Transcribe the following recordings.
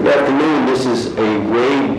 Good afternoon. This is a waived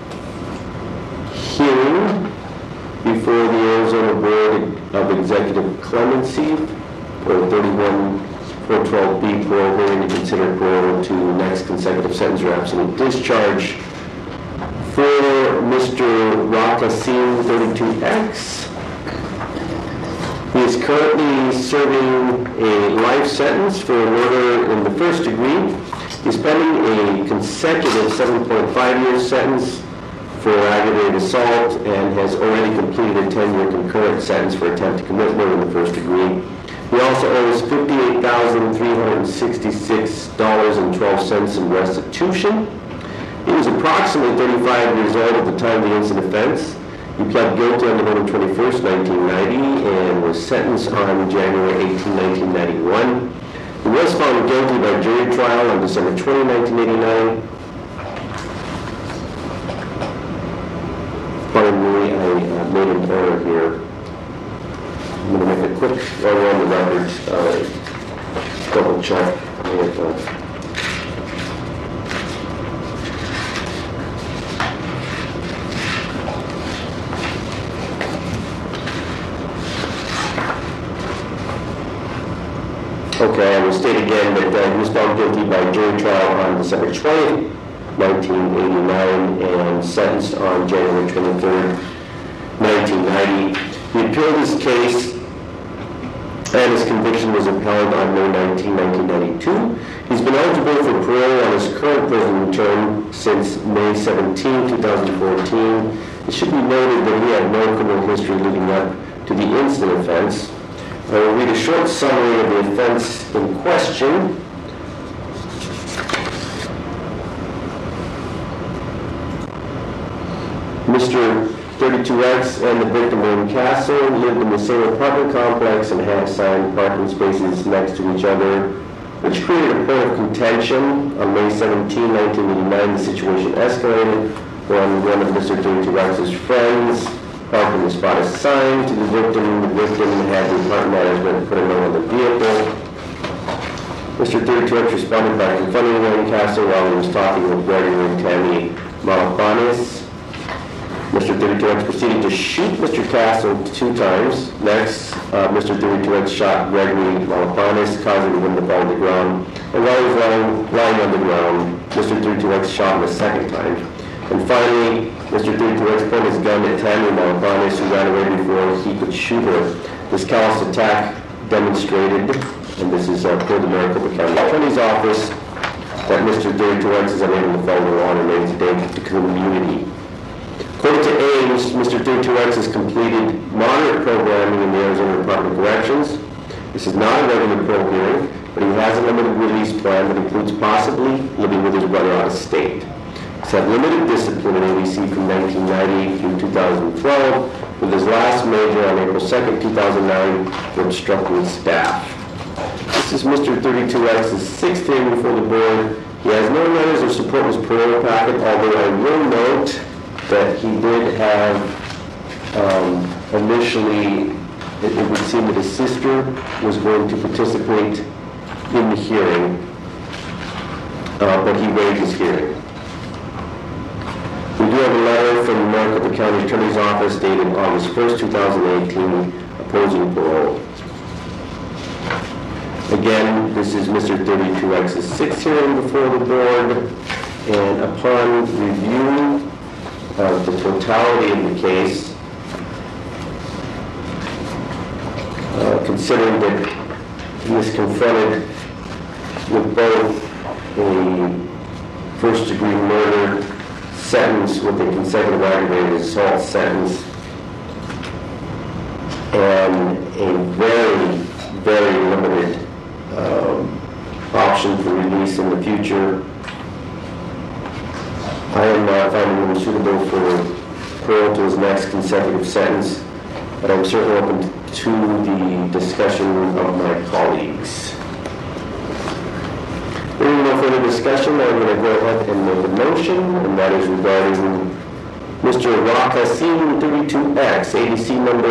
hearing before the Arizona Board of Executive Clemency for 31412B parole hearing to consider parole to next consecutive sentence or absolute discharge for Mr. Rakasim 32X. He is currently serving a life sentence for murder in the first degree. He's pending a consecutive 7.5-year sentence for aggravated assault and has already completed a 10-year concurrent sentence for attempt to commit murder in the first degree. He also owes $58,366.12 in restitution. He was approximately 35 years old at the time of the instant offense. He pled guilty on November 21st, 1990, and was sentenced on January 18, 1991. He was found guilty by jury trial on December 20, 1989. Pardon me, I made an error here. I'm going to make a quick error on the record, double check. Okay, I will state again that he was found guilty by jury trial on December 20th, 1989, and sentenced on January 23rd, 1990. He appealed his case, and his conviction was upheld on May 19, 1992. He's been eligible for parole on his current prison term since May 17, 2014. It should be noted that he had no criminal history leading up to the instant offense. I will read a short summary of the offense in question. Mr. 32X and the victim, William Castle, lived in the same apartment complex and had assigned parking spaces next to each other, which created a point of contention. On May 17, 1989, the situation escalated when one of Mr. 32X's friends parked in the spot assigned to the victim. The victim had the apartment management put a note on the vehicle. Mr. 32X responded by confronting William Castle while he was talking with Gregory and Tammy Malapanis. Mr. 32X proceeded to shoot Mr. Castle 2 times. Next, Mr. 32X shot Gregory Malapanis, causing him to fall to the ground. And while he was lying on the ground, Mr. 32X shot him a second time. And finally, Mr. 32X pointed his gun at Tammy Malapanis, who ran away before he could shoot her. This callous attack demonstrated, and this is per the Maricopa County Attorney's Office, that Mr. 32X is unable to follow the law and remains a danger to community. According to Ames, Mr. 32X has completed moderate programming in the Arizona Department of Corrections. This is not a regular parole hearing, but he has a limited release plan that includes possibly living with his brother out of state. He's had limited discipline in ABC from 1990 through 2012, with his last major on April 2nd, 2009, for obstructing staff. This is Mr. 32X's 6th hearing before the board. He has no letters of support in his parole packet, although I will note that he did have, initially, it would seem that his sister was going to participate in the hearing, but he waived his hearing. We do have a letter from the Maricopa County Attorney's Office dated August 1st, 2018, opposing parole. Again, this is Mr. 32X's 6th hearing before the board, and upon review of the totality of the case, considering that he is confronted with both a first-degree murder sentence with a consecutive aggravated assault sentence and a very, very limited option for release in the future, I am not finding him suitable for parole to his next consecutive sentence, but I'm certainly open to the discussion of my colleagues. Hearing no further discussion, I'm going to go ahead and make a motion, and that is regarding Mr. Rakasim 32X, ADC number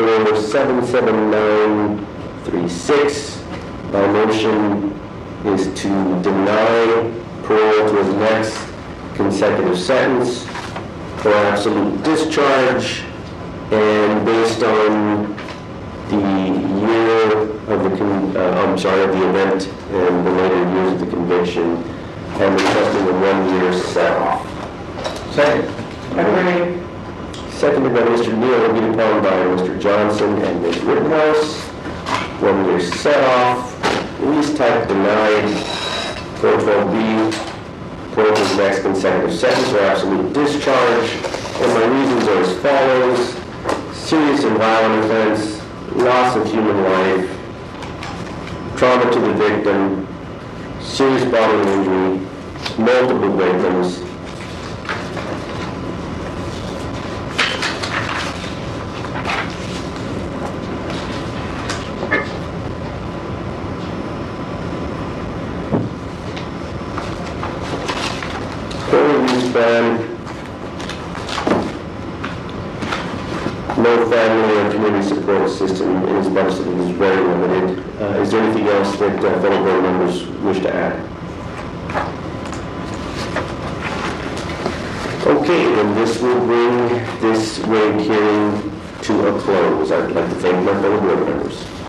77936. My motion is to deny parole to his next consecutive sentence or absolute discharge, and based on the year of the, of the event and the later years of the conviction, and requesting a 1-year set-off. Second. Agree. Seconded by Mr. Neal, agreed upon by Mr. Johnson and Ms. Rittenhouse. 1-year set-off. Release type denied. 412B. Closes next consecutive sentence or absolute discharge. And my reasons are as follows. Serious and violent offense. Loss of human life. Trauma to the victim. Serious bodily injury. Multiple victims. No family or community support system in as much as it is very limited. Is there anything else that fellow board members wish to add? Okay, then this will bring this rate hearing to a close. I'd like to thank my fellow board members.